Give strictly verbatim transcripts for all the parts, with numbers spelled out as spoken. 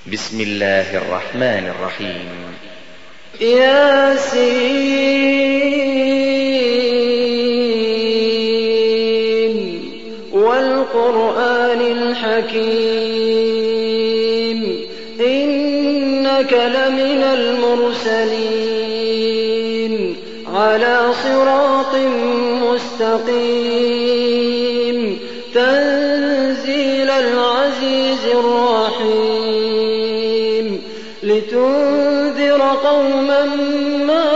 بسم الله الرحمن الرحيم. ياسين والقرآن الحكيم إنك لمن المرسلين على صراط مستقيم تنزيل العزيز الرحيم لتنذر قوما ما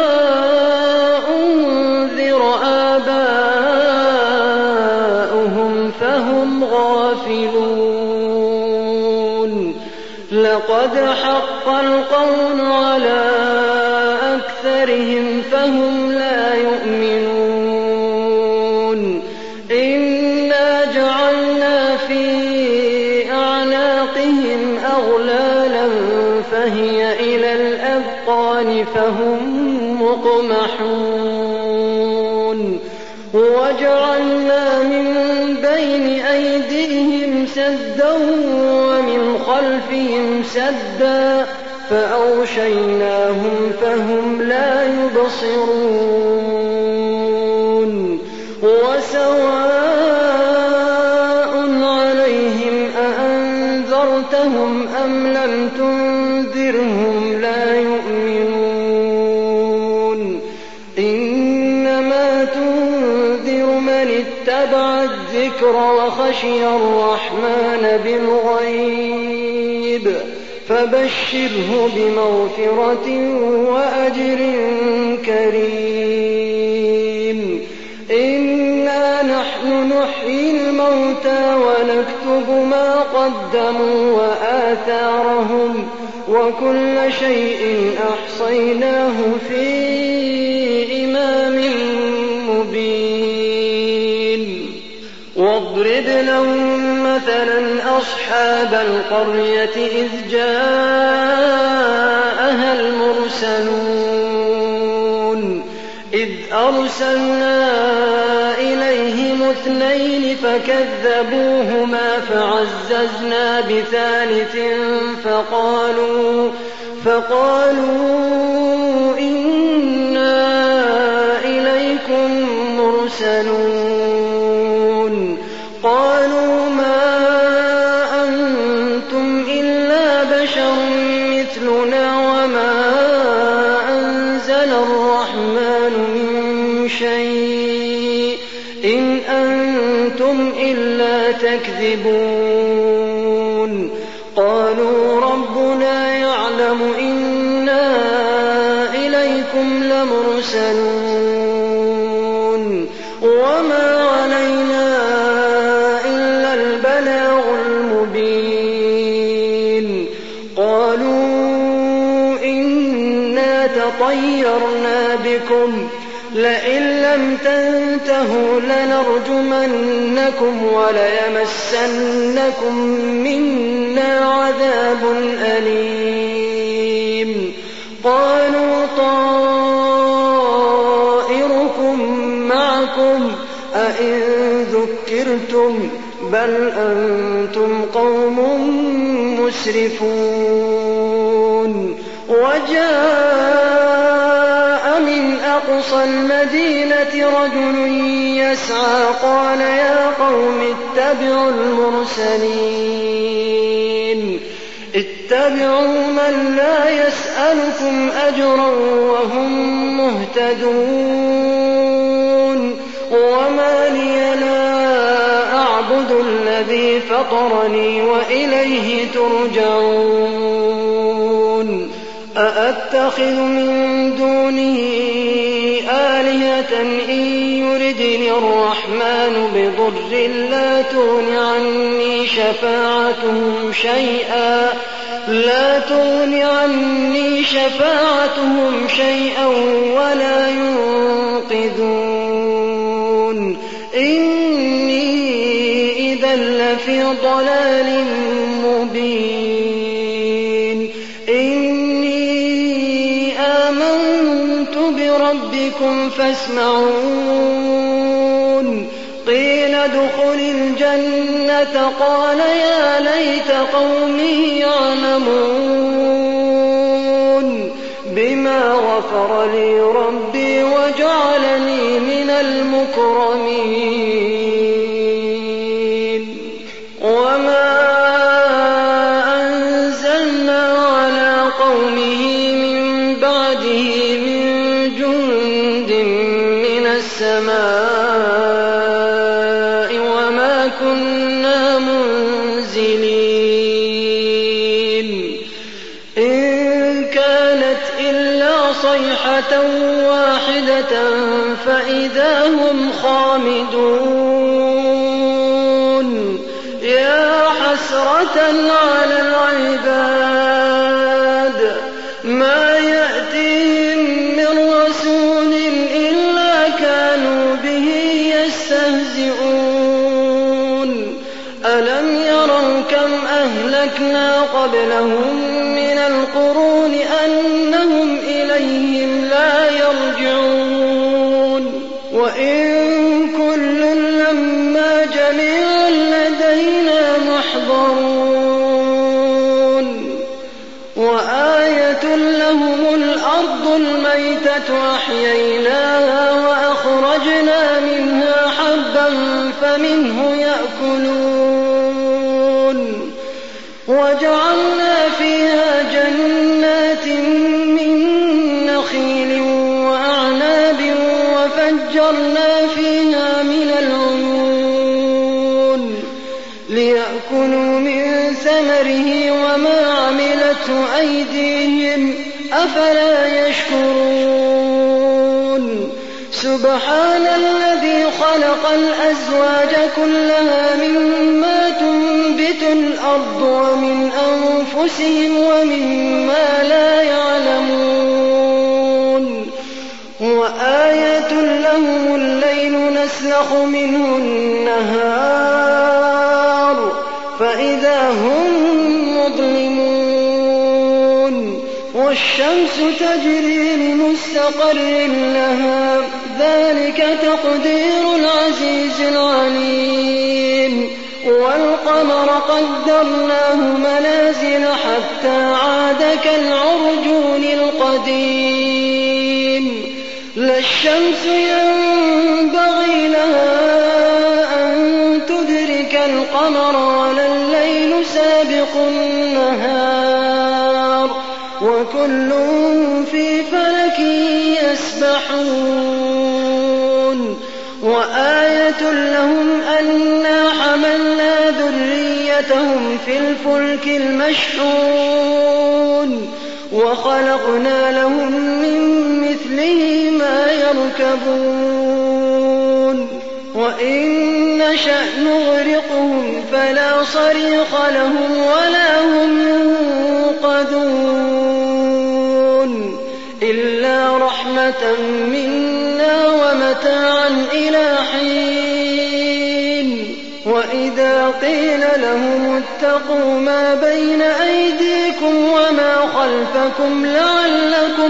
أنذر آباؤهم فهم غافلون لقد حق القول على أكثرهم فهم لا يؤمنون إنا جعلنا في أعناقهم أغلالا فهي إلى الأذقان فهم مقمحون وجعلنا من بين أيديهم سدا ومن خلفهم سدا فأغشيناهم فهم لا يبصرون وسواء عليهم أأنذرتهم أم لم تنذرهم لا يؤمنون إنما تنذر من اتبع الذكر وخشي الرحمن بالغيب فبشره بمغفرة وأجر كريم إنا نحن نحيي الموتى ونكتب ما قدموا وآثارهم وكل شيء أحصيناه في إمام مبين واضرب لهم مثلا أصحاب القرية إذ جاءها المرسلون إذ أرسلنا إليهم اثنين فكذبوهما فعززنا بثالث فقالوا, فقالوا إنا إليكم مرسلون قالوا ما أنتم إلا بشر مثلنا وما أنزل الرحمن من شيء إن أنتم إلا تكذبون قالوا ربنا يعلم إنا إليكم لمرسلون وما علينا إلا البلاغ المبين قالوا إنا تطيرنا بكم لئن لم تنتهوا لنرجمنكم وليمسنكم منا عذاب أليم قالوا طائركم معكم أئن ذكرتم بل أنتم قوم مسرفون وجاء من أقصى المدينة رجل يسعى قال يا قوم اتبعوا المرسلين اتبعوا من لا يسألكم أجرا وهم مهتدون وما لي لا أعبد الذي فطرني وإليه ترجعون أأتخذ من دونه آلهة إن يردني الرحمن بضر لا تغن عني شفاعتهم شيئا لا تغن عني شفاعتهم شيئا ولا ينقذون إني إذا لفي ضلال مبين إني آمنت بربكم فاسمعون قيل ادخل الجنة قال يا ليت قومي يعلمون غفر لي ربي وجعلني من المكرمين وما أنزلنا على قومه من بعده من جند من السماء وما كنا منزلين إن كانت إلا صيحة واحدة فإذا هم خامدون يا حسرة على العباد ما يأتيهم من رسول إلا كانوا به يستهزئون ألم يروا كم أهلكنا قبلهم من القرون أنهم إليهم لا يرجعون وإن كل لما جميع لدينا محضرون وآية لهم الأرض الميتة أحييناها وأخرجنا منها حبا فمنه يأكلون وجعلنا فيها جنات من نخيل وأعناب وفجرنا فيها من العيون ليأكلوا من ثمره وما عملته أيديهم أفلا يشكرون سبحان الذي خلق الأزواج كلها مما تنبت الأرض ومن أنفسهم ومما لا يعلمون وآية لهم الليل نسلخ منه النهار فإذا هم مظلمون والشمس تجري لمستقر لها ذلك تقدير العزيز العليم والقمر قدرناه منازل حتى عاد كالعرجون القديم لا الشمس ينبغي لها أن تدرك القمر ولا الليل سابق النهار وكل في فلك يسبحون وآية لهم أنا حملنا ذريتهم في الفلك المشحون وخلقنا لهم من مثله ما يركبون وإن نشأ نغرقهم فلا صريخ لهم ولا هم ينقذون إلا رحمة منا ومتاعا إلى حين وإذا قيل لهم اتقوا ما بين أيديكم وما خلفكم لعلكم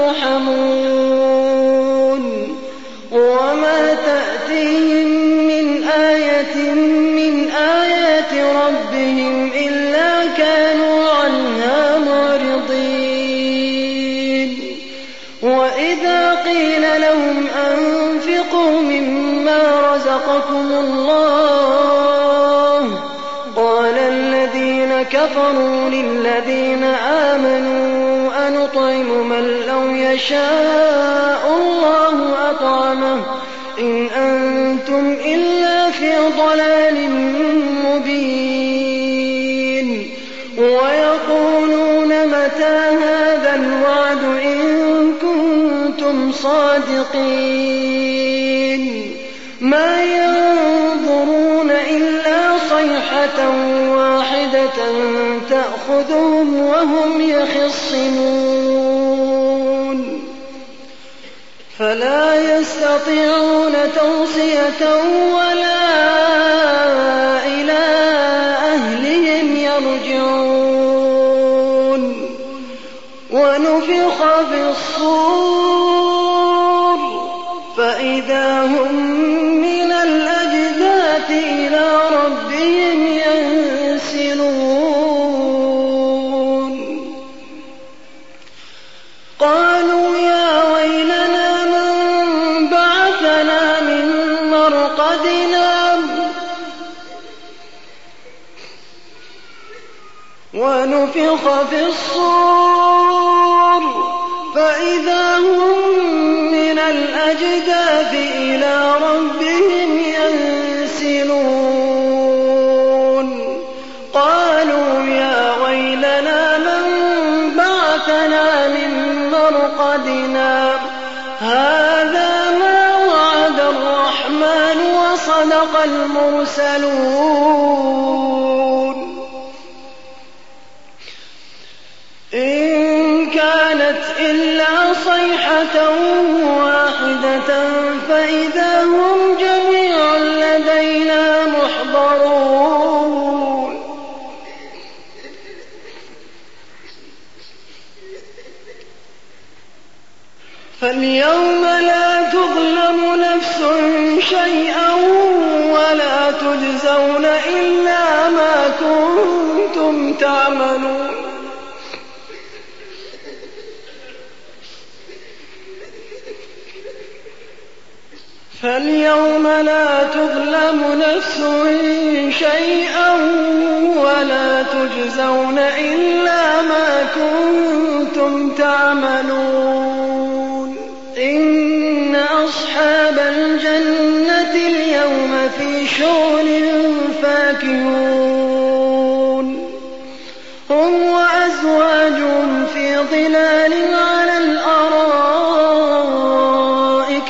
ترحمون وما تأتيهم من آية من آيات ربهم إلا كانوا عنها معرضين وإذا قيل لهم أنفقوا مما رزقكم الله قال الذين كفروا للذين آمنوا أنطعم من لو يشاء الله أطعمه إن أنتم إلا في ضلال مبين ويقولون متى هذا الوعد إن كنتم صادقين ما ينظرون إلا صيحة واحدة تأخذهم وهم يخصمون فلا يستطيعون توصية ولا إلى أهلهم يرجعون ونفخ في الصور فإذا هم من الأجداث إلى ربهم ينسلون قالوا يا ونفخ في الصور فإذا هم من الأجداث إلى ربهم ينسلون قالوا يا ويلنا من بعثنا من مرقدنا هذا ما وعد الرحمن وصدق المرسلون إن كانت إلا صيحة واحدة فإذا هم جميع لدينا محضرون فاليوم لا تظلم نفس شيئا ولا تجزون إلا ما كنتم تعملون فاليوم لا تظلم نفس شيئا ولا تجزون إلا ما كنتم تعملون إن أصحاب الجنة اليوم في شغل فاكهون هم وأزواجهم في ظلال على الأرائك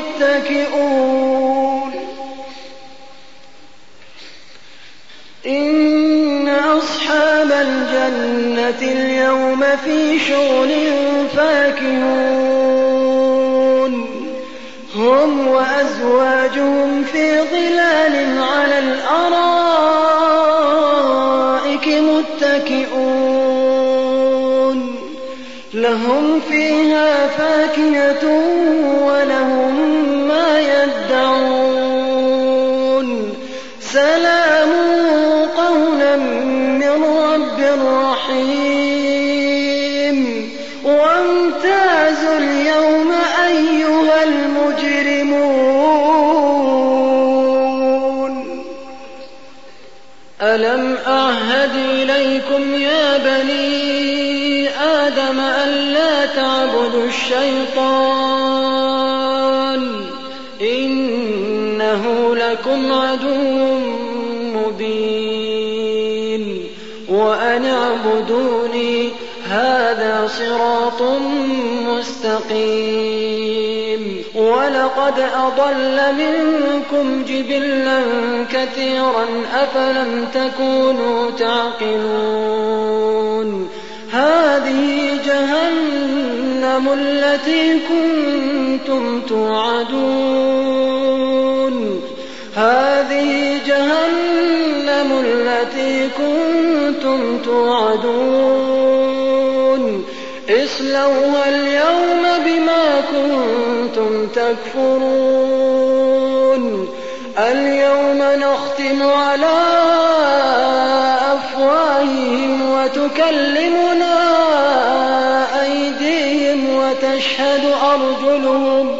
متكئون إن أصحاب الجنة اليوم في شغل فاكهون هم وأزواجهم في ظلال على الأرائك متكئون لهم فيها فاكهة ولهم ما يدعون سلام قولا من رب رحيم وامتازوا اليوم أيها المجرمون ألم أعهد إليكم يا بني آدم ألا تعبدوا الشيطان إنه لكم عدو مبين وأن اعبدوني هذا صراط مستقيم ولقد أضل منكم جبلا كثيرا أفلم تكونوا تعقلون هذه جهنم التي كنتم توعدون هذه جهنم التي كنتم توعدون اصلوها اليوم بما كنتم تكفرون اليوم نختم على أفواههم وتكلمنا أيديهم وتشهد أرجلهم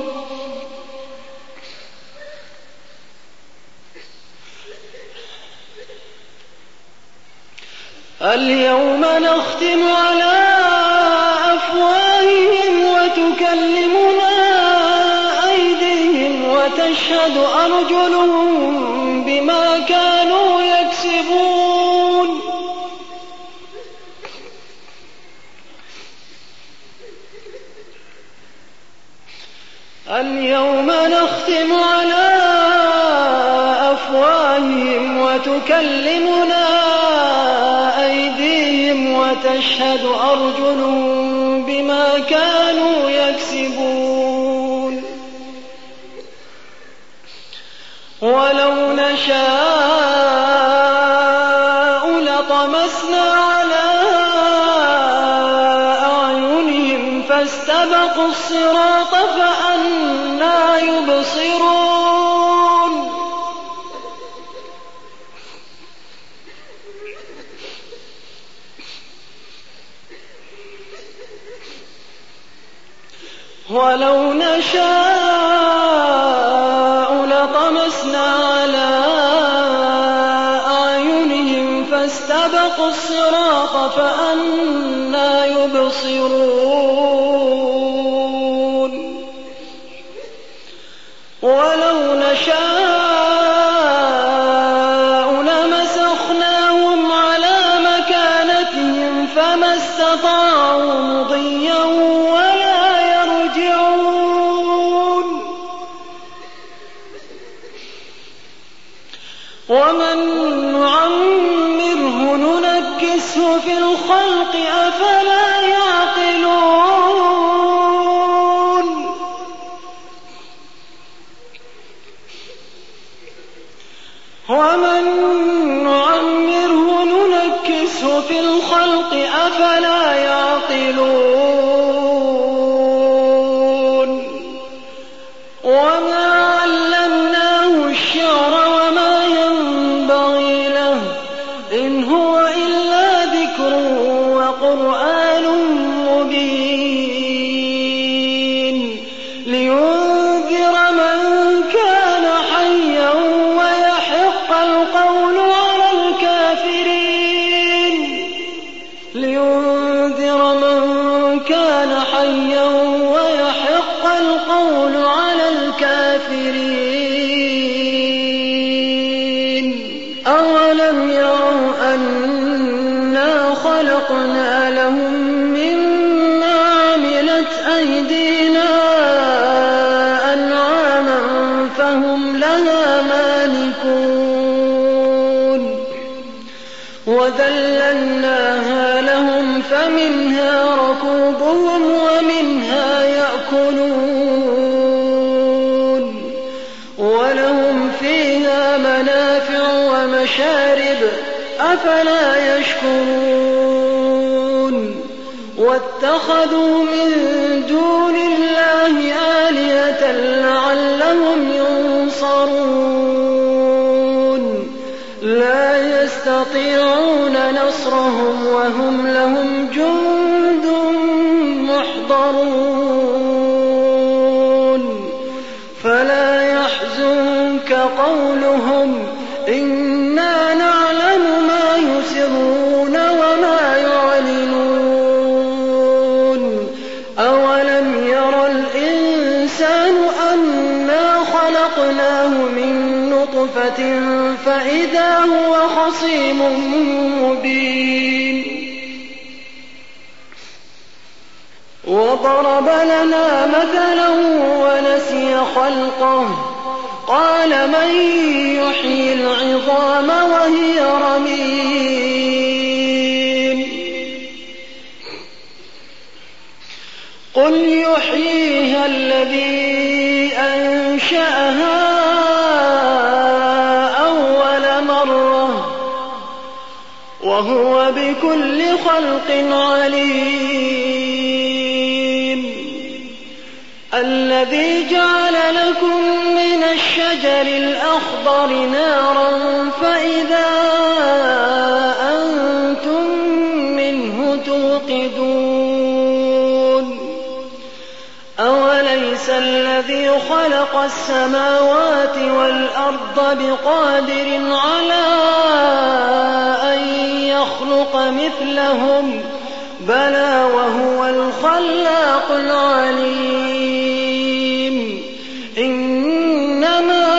اليوم نختم على أفواههم وتكلمنا أيديهم وتشهد أرجلهم بما كانوا يكسبون اليوم نختم على أفواههم وتكلمنا أيديهم وتشهد أرجلهم بما كانوا يكسبون ولو نشاء لطمسنا على أعينهم فاستبقوا الصراط فأنى يبصرون ولو نشاء لطمسنا على أعينهم فاستبقوا الصراط فأنى يبصرون ولو نشاء لمسخناهم على مكانتهم فما استطاعوا مضيا ولا يرجعون ومن نعمره ننكسه في الخلق أفلا يعقلون ومن نعمره ننكسه في الخلق أفلا يعقلون وما علمناه الشعر وما ينبغي له إن هو إلا ذكر وقرآن مبين لينذر من كان حيا ويحق القول على الكافرين لينذر من كان حيا ويحق القول على الكافرين أولم يروا أنا خلقنا لهم مما عملت أيدينا أنعاما فهم لها مالكون وذللناها لهم فمنها ركوبهم ومنها يأكلون ولهم فيها منافع ومشارب أفلا يشكرون واتخذوا من دون الله آلهة لعلهم ينصرون لا يستطيعون نصرهم وهم لهم جند محضرون فلا يحزنك قولهم إنا نعلم ما يسرون وما يعلنون أولم ير الإنسان أنا خلقناه من نطفة فإذا هو خصيم مبين وضرب لنا مثلا ونسي خلقه قال من يحيي العظام وهي رميم قل يحييها الذي أنشأها أول مرة وهو بكل خلق عليم الذي جعل لكم من الشجر الأخضر نارا فإذا أنتم منه توقدون أوليس الذي خلق السماوات والأرض بقادر على أن يخلق مثلهم بلى وهو الخلاق العليم إنما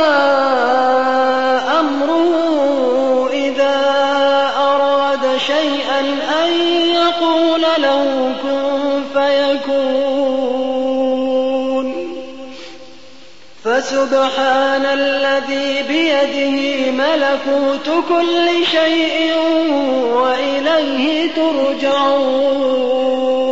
أمره إذا أراد شيئا أن يقول له كن فيكون فسبحان الذي بيده ملكوت كل شيء وإليه ترجعون